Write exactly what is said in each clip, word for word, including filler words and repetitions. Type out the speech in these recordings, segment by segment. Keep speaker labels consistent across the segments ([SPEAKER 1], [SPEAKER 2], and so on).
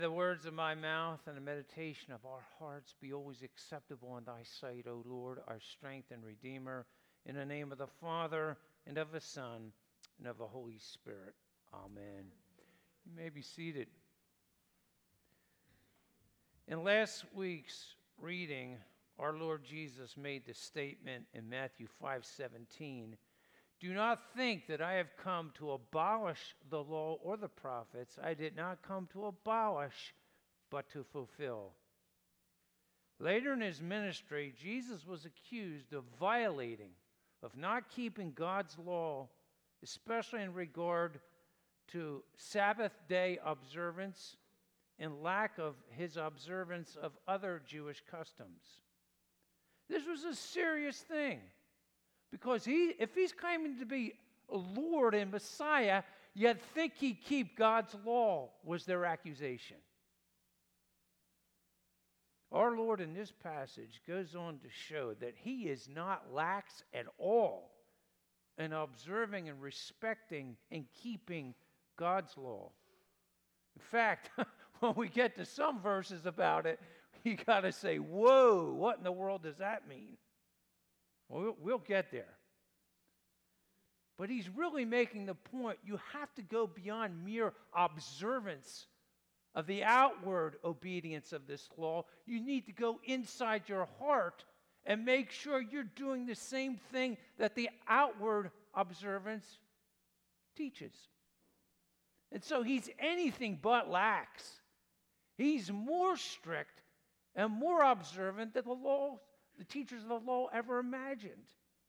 [SPEAKER 1] The words of my mouth and the meditation of our hearts be always acceptable in thy sight, O Lord, our strength and Redeemer, in the name of the Father, and of the Son, and of the Holy Spirit. Amen. You may be seated. In last week's reading, our Lord Jesus made the statement in Matthew five seventeen, "Do not think that I have come to abolish the law or the prophets. I did not come to abolish, but to fulfill." Later in his ministry, Jesus was accused of violating, of not keeping God's law, especially in regard to Sabbath day observance and lack of his observance of other Jewish customs. This was a serious thing. Because he, if he's claiming to be a Lord and Messiah, yet think he keep God's law, was their accusation. Our Lord in this passage goes on to show that he is not lax at all in observing and respecting and keeping God's law. In fact, when we get to some verses about it, you got to say, whoa, what in the world does that mean? Well, we'll get there. But he's really making the point you have to go beyond mere observance of the outward obedience of this law. You need to go inside your heart and make sure you're doing the same thing that the outward observance teaches. And so he's anything but lax. He's more strict and more observant than the law the teachers of the law ever imagined.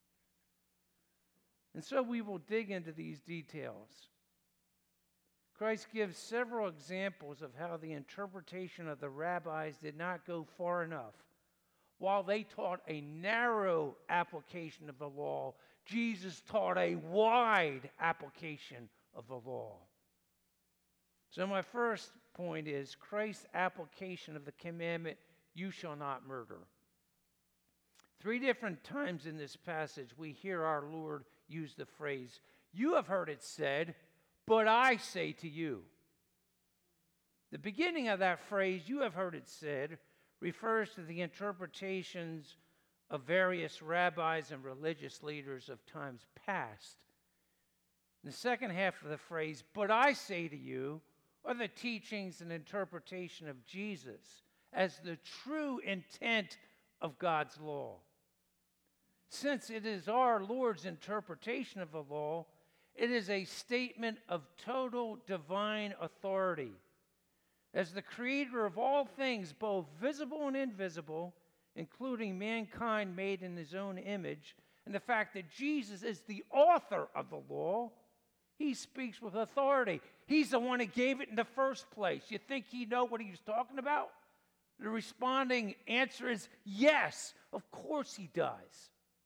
[SPEAKER 1] And so we will dig into these details. Christ gives several examples of how the interpretation of the rabbis did not go far enough. While they taught a narrow application of the law, Jesus taught a wide application of the law. So my first point is Christ's application of the commandment, "You shall not murder." Three different times in this passage, we hear our Lord use the phrase, "You have heard it said, but I say to you." The beginning of that phrase, "You have heard it said," refers to the interpretations of various rabbis and religious leaders of times past. The second half of the phrase, "but I say to you," are the teachings and interpretation of Jesus as the true intent of God's law. Since it is our Lord's interpretation of the law, it is a statement of total divine authority. As the creator of all things, both visible and invisible, including mankind made in his own image, and the fact that Jesus is the author of the law, he speaks with authority. He's the one who gave it in the first place. You think he know what he was talking about? The responding answer is yes, of course he does.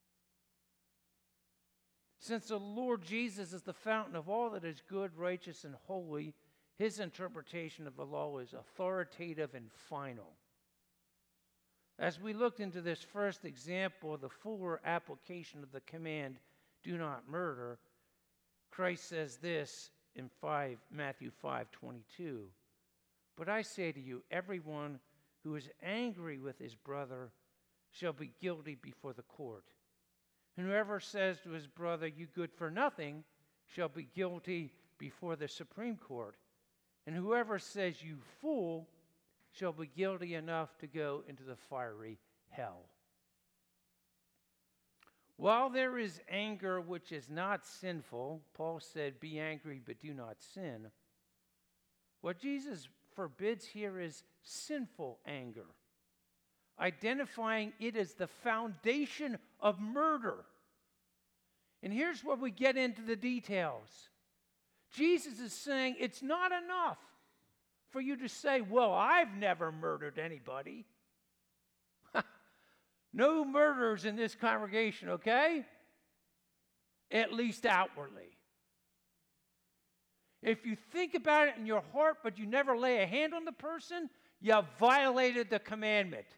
[SPEAKER 1] Since the Lord Jesus is the fountain of all that is good, righteous, and holy, his interpretation of the law is authoritative and final. As we looked into this first example of the fuller application of the command, "Do not murder," Christ says this in five, Matthew five twenty-two, "But I say to you, everyone who is angry with his brother shall be guilty before the court. And whoever says to his brother, 'You good for nothing,' shall be guilty before the Supreme Court. And whoever says, 'You fool,' shall be guilty enough to go into the fiery hell." While there is anger which is not sinful, Paul said, "Be angry, but do not sin." What Jesus forbids here is sinful anger, identifying it as the foundation of murder. And here's where we get into the details. Jesus is saying it's not enough for you to say, "Well, I've never murdered anybody." No murderers in this congregation, okay? At least outwardly. If you think about it in your heart, but you never lay a hand on the person, you violated the commandment.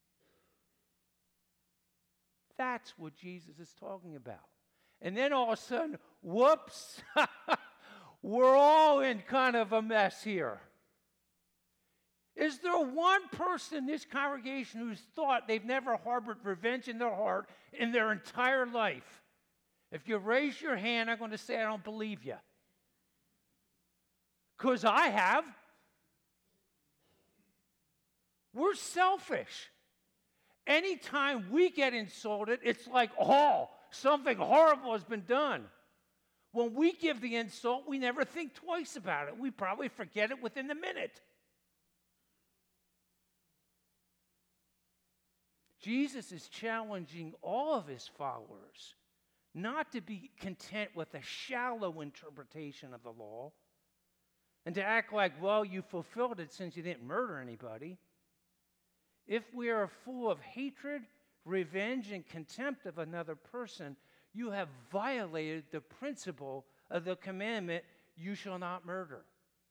[SPEAKER 1] That's what Jesus is talking about. And then all of a sudden, whoops, we're all in kind of a mess here. Is there one person in this congregation who's thought they've never harbored revenge in their heart in their entire life? If you raise your hand, I'm going to say I don't believe you. Because I have. We're selfish. Anytime we get insulted, it's like, oh, something horrible has been done. When we give the insult, we never think twice about it. We probably forget it within a minute. Jesus is challenging all of his followers not to be content with a shallow interpretation of the law and to act like, well, you fulfilled it since you didn't murder anybody. If we are full of hatred, revenge, and contempt of another person, you have violated the principle of the commandment, you shall not murder.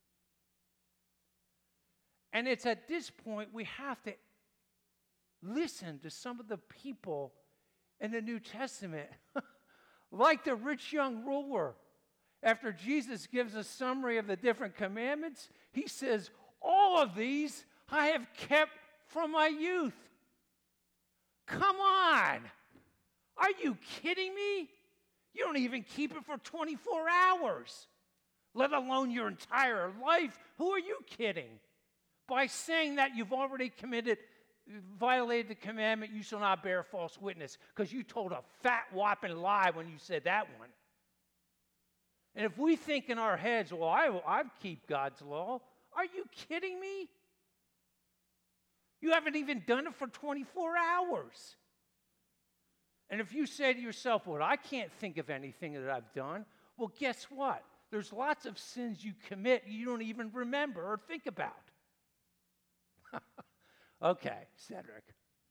[SPEAKER 1] And it's at this point we have to listen to some of the people in the New Testament, like the rich young ruler. After Jesus gives a summary of the different commandments, he says, all of these I have kept from my youth. Come on. Are you kidding me? You don't even keep it for twenty-four hours, let alone your entire life. Who are you kidding? By saying that you've already committed, violated the commandment, you shall not bear false witness, because you told a fat whopping lie when you said that one. And if we think in our heads, well, I, I keep God's law, are you kidding me? You haven't even done it for twenty-four hours. And if you say to yourself, well, I can't think of anything that I've done, well, guess what? There's lots of sins you commit you don't even remember or think about. Okay, Cedric.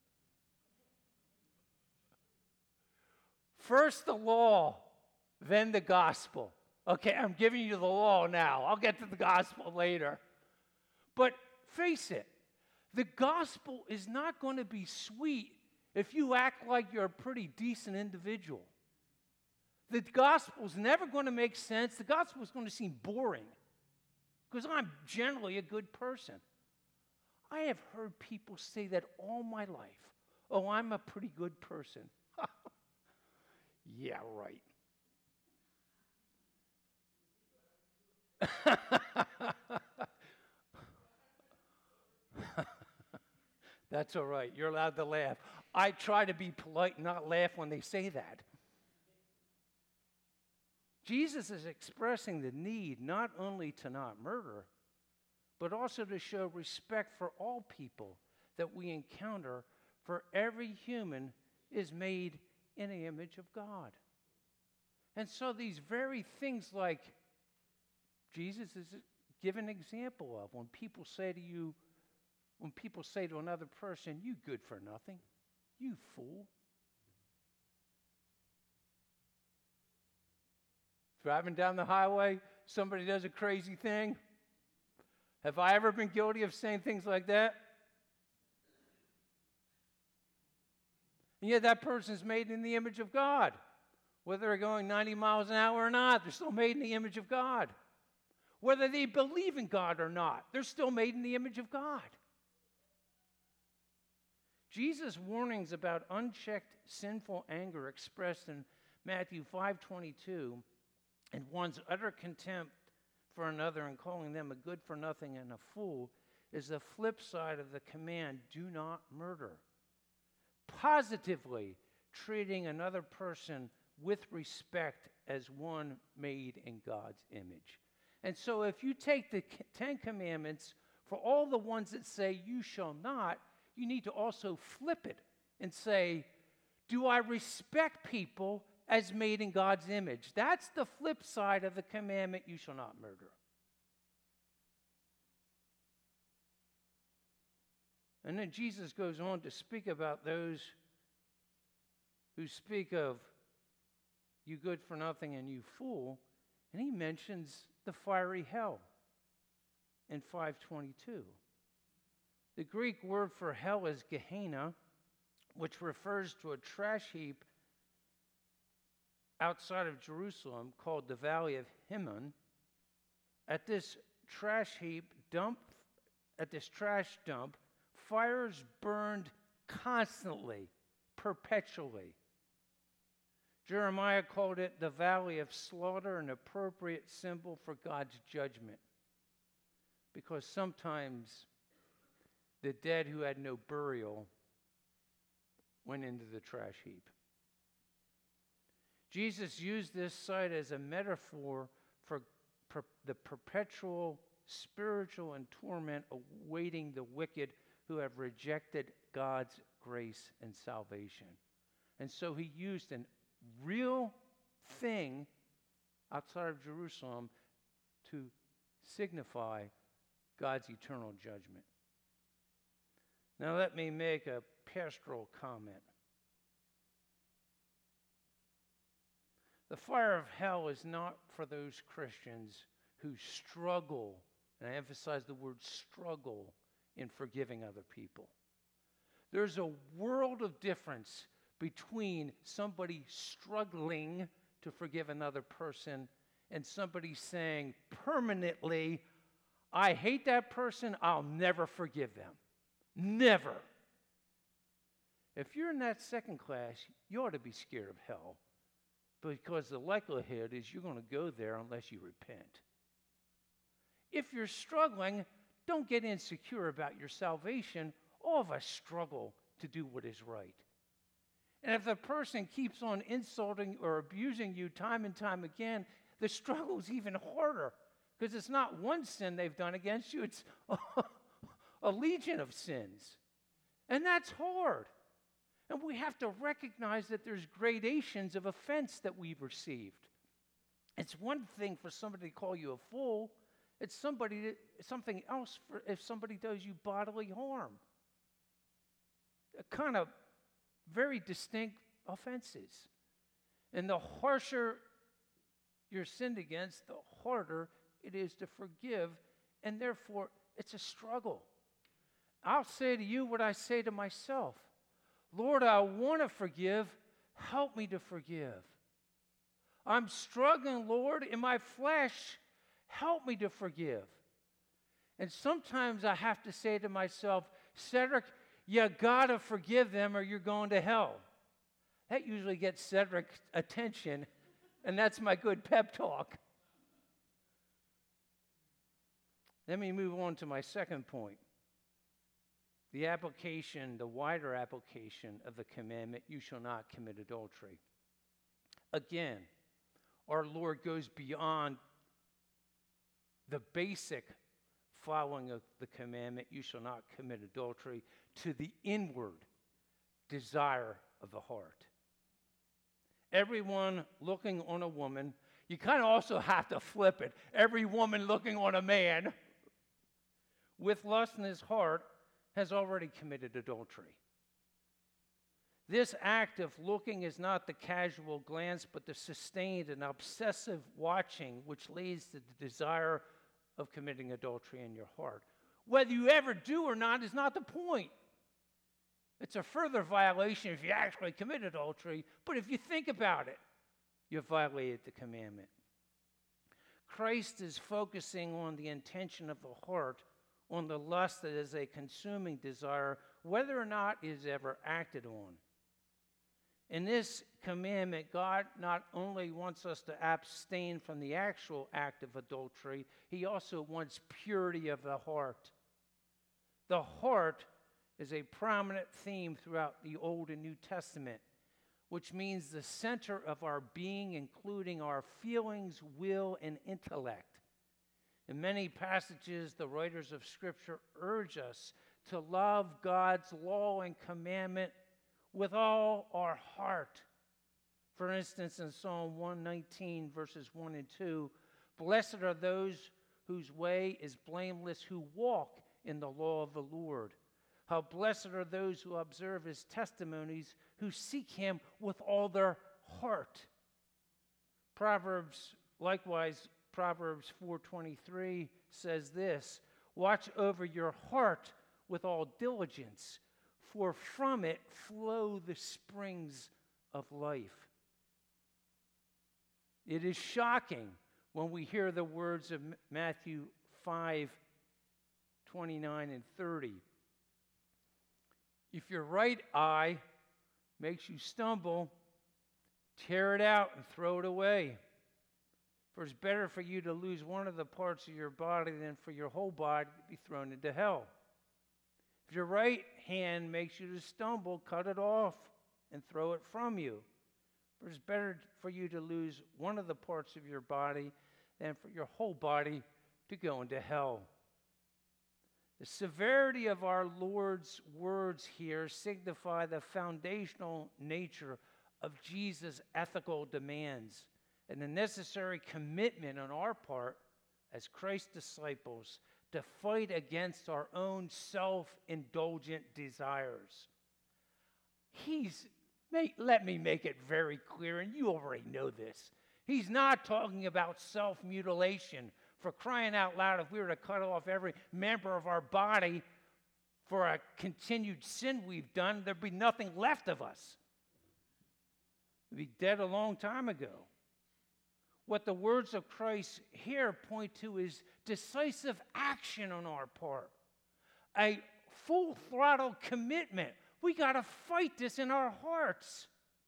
[SPEAKER 1] First the law, then the gospel. Okay, I'm giving you the law now. I'll get to the gospel later. But face it, the gospel is not going to be sweet if you act like you're a pretty decent individual. The gospel's never going to make sense. The gospel is going to seem boring because I'm generally a good person. I have heard people say that all my life. Oh, I'm a pretty good person. Yeah, right. That's all right. You're allowed to laugh. I try to be polite and not laugh when they say that. Jesus is expressing the need not only to not murder, but also to show respect for all people that we encounter, for every human is made in the image of God. And so these very things like Jesus is given an example of when people say to you, when people say to another person, you good for nothing, you fool. Driving down the highway, somebody does a crazy thing. Have I ever been guilty of saying things like that? And yet that person's made in the image of God. Whether they're going ninety miles an hour or not, they're still made in the image of God. Whether they believe in God or not, they're still made in the image of God. Jesus' warnings about unchecked sinful anger expressed in Matthew five twenty-two and one's utter contempt for another and calling them a good-for-nothing and a fool is the flip side of the command, do not murder. Positively treating another person with respect as one made in God's image. And so if you take the Ten Commandments, for all the ones that say you shall not, you need to also flip it and say, do I respect people as made in God's image? That's the flip side of the commandment, you shall not murder. And then Jesus goes on to speak about those who speak of you good for nothing and you fool, and he mentions the fiery hell in five twenty-two. The Greek word for hell is Gehenna, which refers to a trash heap outside of Jerusalem called the Valley of Hinnom. At this trash heap, dump at this trash dump, fires burned constantly, perpetually. Jeremiah called it the valley of slaughter, an appropriate symbol for God's judgment. Because sometimes the dead who had no burial went into the trash heap. Jesus used this site as a metaphor for per- the perpetual spiritual and torment awaiting the wicked who have rejected God's grace and salvation. And so he used a real thing outside of Jerusalem to signify God's eternal judgment. Now let me make a pastoral comment. The fire of hell is not for those Christians who struggle, and I emphasize the word struggle, in forgiving other people. There's a world of difference between somebody struggling to forgive another person and somebody saying permanently, I hate that person, I'll never forgive them. Never. If you're in that second class, you ought to be scared of hell, because the likelihood is you're going to go there unless you repent. If you're struggling, don't get insecure about your salvation. All of us struggle to do what is right. And if the person keeps on insulting or abusing you time and time again, the struggle is even harder, because it's not one sin they've done against you, it's a legion of sins. And that's hard. And we have to recognize that there's gradations of offense that we've received. It's one thing for somebody to call you a fool. It's somebody to, something else for if somebody does you bodily harm. A kind of very distinct offenses. And the harsher you're sinned against, the harder it is to forgive, and therefore it's a struggle. I'll say to you what I say to myself. Lord, I want to forgive. Help me to forgive. I'm struggling, Lord, in my flesh. Help me to forgive. And sometimes I have to say to myself, Cedric, you got to forgive them or you're going to hell. That usually gets Cedric's attention, and that's my good pep talk. Let me move on to my second point. The application, the wider application of the commandment, you shall not commit adultery. Again, our Lord goes beyond the basic following of the commandment, you shall not commit adultery, to the inward desire of the heart. Everyone looking on a woman, you kind of also have to flip it. Every woman looking on a man with lust in his heart has already committed adultery. This act of looking is not the casual glance, but the sustained and obsessive watching, which leads to the desire of committing adultery in your heart. Whether you ever do or not is not the point. It's a further violation if you actually commit adultery, but if you think about it, you've violated the commandment. Christ is focusing on the intention of the heart, on the lust that is a consuming desire, whether or not it is ever acted on. In this commandment, God not only wants us to abstain from the actual act of adultery, he also wants purity of the heart. The heart is a prominent theme throughout the Old and New Testament, which means the center of our being, including our feelings, will, and intellect. In many passages, the writers of Scripture urge us to love God's law and commandment with all our heart. For instance, in Psalm one nineteen, verses one and two, blessed are those whose way is blameless, who walk in the law of the Lord. How blessed are those who observe his testimonies, who seek him with all their heart. Proverbs, likewise, Proverbs four twenty-three says this, watch over your heart with all diligence, for from it flow the springs of life. It is shocking when we hear the words of Matthew five twenty-nine and thirty. If your right eye makes you stumble, tear it out and throw it away. For it's better for you to lose one of the parts of your body than for your whole body to be thrown into hell. If your right hand makes you to stumble, cut it off and throw it from you. For it's better for you to lose one of the parts of your body than for your whole body to go into hell. The severity of our Lord's words here signify the foundational nature of Jesus' ethical demands and the necessary commitment on our part as Christ's disciples to fight against our own self-indulgent desires. He's, make, let me make it very clear, and you already know this. He's not talking about self-mutilation. For crying out loud, if we were to cut off every member of our body for a continued sin we've done, there'd be nothing left of us. We'd be dead a long time ago. What the words of Christ here point to is decisive action on our part, a full throttle commitment. We got to fight this in our hearts.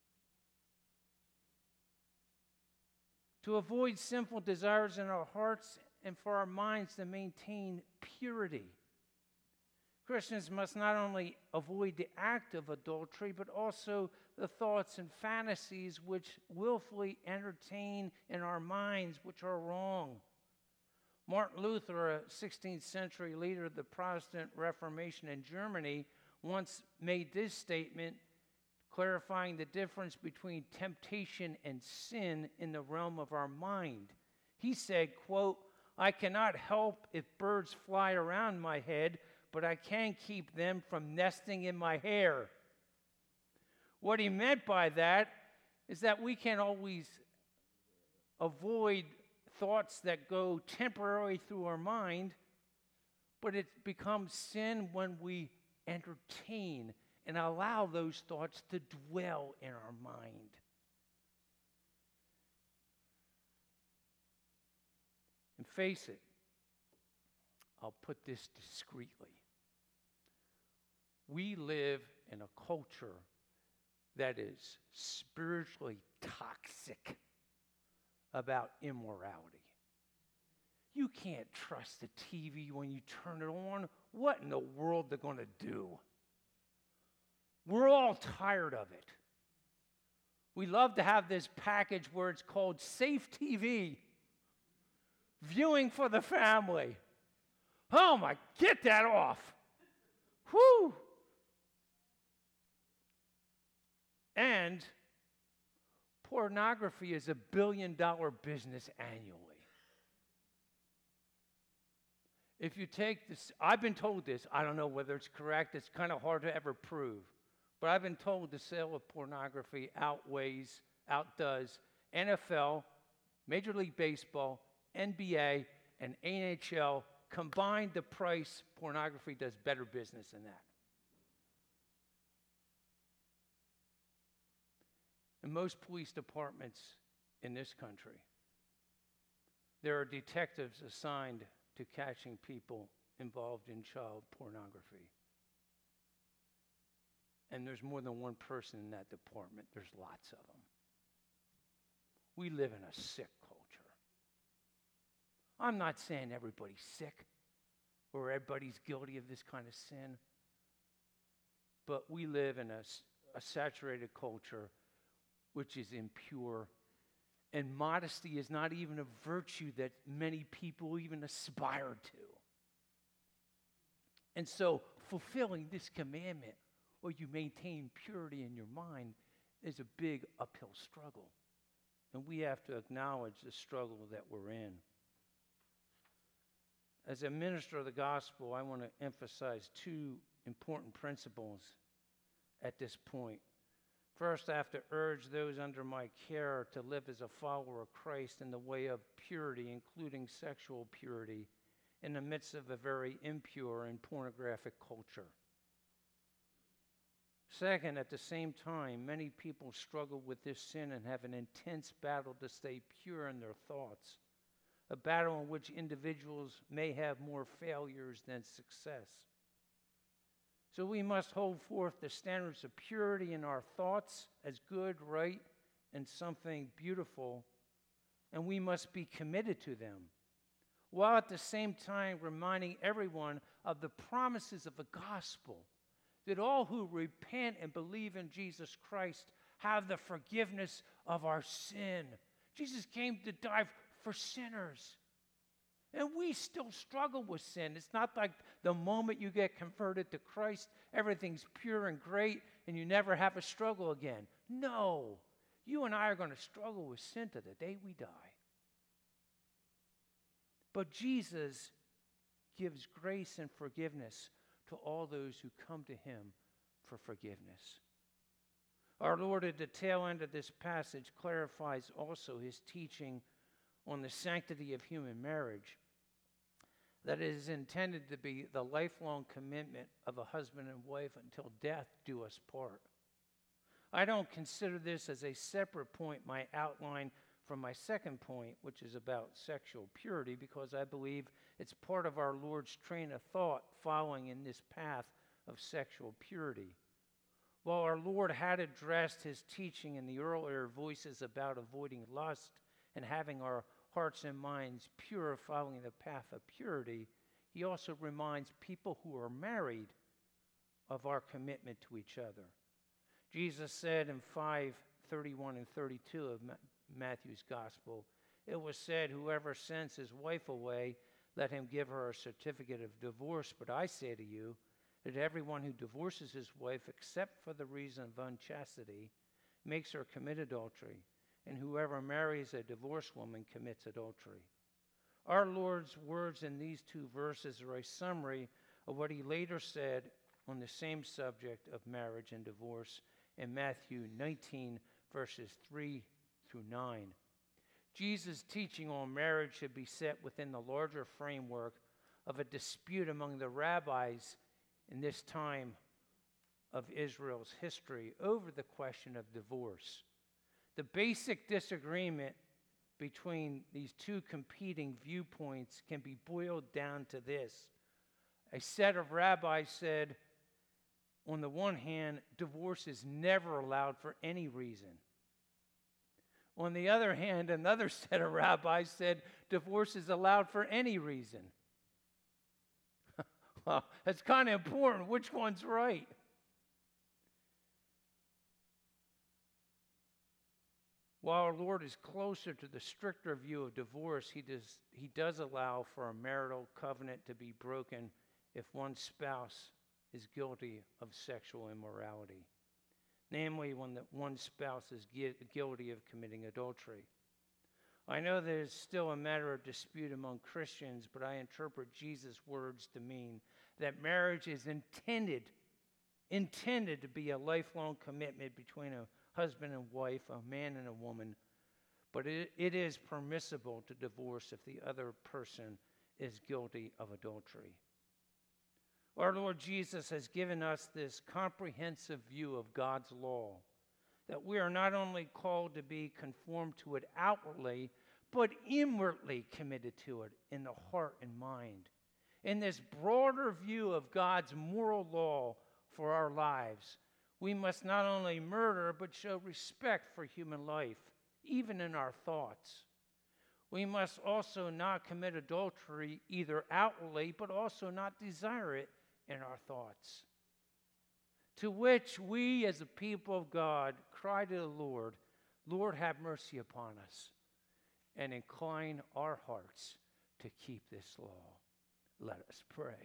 [SPEAKER 1] To avoid sinful desires in our hearts and for our minds to maintain purity. Christians must not only avoid the act of adultery, but also the thoughts and fantasies which willfully entertain in our minds, which are wrong. Martin Luther, a sixteenth century leader of the Protestant Reformation in Germany, once made this statement, clarifying the difference between temptation and sin in the realm of our mind. He said, quote, "I cannot help if birds fly around my head, but I can keep them from nesting in my hair." What he meant by that is that we can always avoid thoughts that go temporarily through our mind, but it becomes sin when we entertain and allow those thoughts to dwell in our mind. And face it, I'll put this discreetly. We live in a culture that is spiritually toxic about immorality. You can't trust the T V when you turn it on. What in the world they're going to do? We're all tired of it. We love to have this package where it's called Safe T V. Viewing for the family. Oh my, get that off. Whew. And pornography is a billion dollar business annually. If you take this, I've been told this, I don't know whether it's correct, it's kind of hard to ever prove, but I've been told the sale of pornography outweighs, outdoes N F L, Major League Baseball, N B A, and N H L combined. The price, pornography does better business than that. In most police departments in this country, there are detectives assigned to catching people involved in child pornography. And there's more than one person in that department. There's lots of them. We live in a sick culture. I'm not saying everybody's sick or everybody's guilty of this kind of sin, but we live in a, a saturated culture which is impure, and modesty is not even a virtue that many people even aspire to. And so fulfilling this commandment, where you maintain purity in your mind, is a big uphill struggle. And we have to acknowledge the struggle that we're in. As a minister of the gospel, I want to emphasize two important principles at this point. First, I have to urge those under my care to live as a follower of Christ in the way of purity, including sexual purity, in the midst of a very impure and pornographic culture. Second, at the same time, many people struggle with this sin and have an intense battle to stay pure in their thoughts. a battle in which individuals may have more failures than success. So we must hold forth the standards of purity in our thoughts as good, right, and something beautiful, and we must be committed to them, while at the same time reminding everyone of the promises of the gospel, that all who repent and believe in Jesus Christ have the forgiveness of our sin. Jesus came to die for sinners. And we still struggle with sin. It's not like the moment you get converted to Christ, everything's pure and great and you never have a struggle again. No. You and I are going to struggle with sin to the day we die. But Jesus gives grace and forgiveness to all those who come to him for forgiveness. Our Lord at the tail end of this passage clarifies also his teaching on the sanctity of human marriage, that it is intended to be the lifelong commitment of a husband and wife until death do us part. I don't consider this as a separate point, my outline from my second point, which is about sexual purity, because I believe it's part of our Lord's train of thought following in this path of sexual purity. While our Lord had addressed his teaching in the earlier voices about avoiding lust and having our hearts and minds pure following the path of purity, he also reminds people who are married of our commitment to each other. Jesus said in five thirty-one and thirty-two of Matthew's Gospel, it was said, whoever sends his wife away, let him give her a certificate of divorce. But I say to you that everyone who divorces his wife except for the reason of unchastity makes her commit adultery. And whoever marries a divorced woman commits adultery. Our Lord's words in these two verses are a summary of what he later said on the same subject of marriage and divorce in Matthew nineteen, verses three through nine. Jesus' teaching on marriage should be set within the larger framework of a dispute among the rabbis in this time of Israel's history over the question of divorce. The basic disagreement between these two competing viewpoints can be boiled down to this. A set of rabbis said, on the one hand, divorce is never allowed for any reason. On the other hand, another set of rabbis said divorce is allowed for any reason. Well, it's kind of important. Which one's right? While our Lord is closer to the stricter view of divorce, he does, he does allow for a marital covenant to be broken if one spouse is guilty of sexual immorality. Namely, when the, one spouse is gui- guilty of committing adultery. I know there's still a matter of dispute among Christians, but I interpret Jesus' words to mean that marriage is intended, intended to be a lifelong commitment between a husband and wife, a man and a woman, but it, it is permissible to divorce if the other person is guilty of adultery. Our Lord Jesus has given us this comprehensive view of God's law, that we are not only called to be conformed to it outwardly, but inwardly committed to it in the heart and mind. In this broader view of God's moral law for our lives, we must not only murder, but show respect for human life, even in our thoughts. We must also not commit adultery either outwardly, but also not desire it in our thoughts. To which we, as a people of God, cry to the Lord, Lord, have mercy upon us, and incline our hearts to keep this law. Let us pray.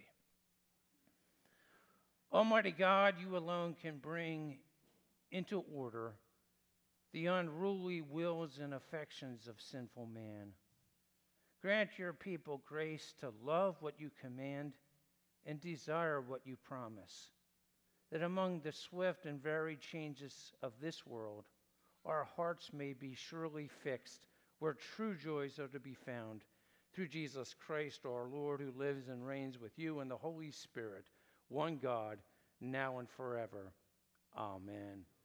[SPEAKER 1] Almighty God, you alone can bring into order the unruly wills and affections of sinful man. Grant your people grace to love what you command and desire what you promise, that among the swift and varied changes of this world, our hearts may be surely fixed where true joys are to be found, through Jesus Christ our Lord, who lives and reigns with you in the Holy Spirit, one God, now and forever. Amen.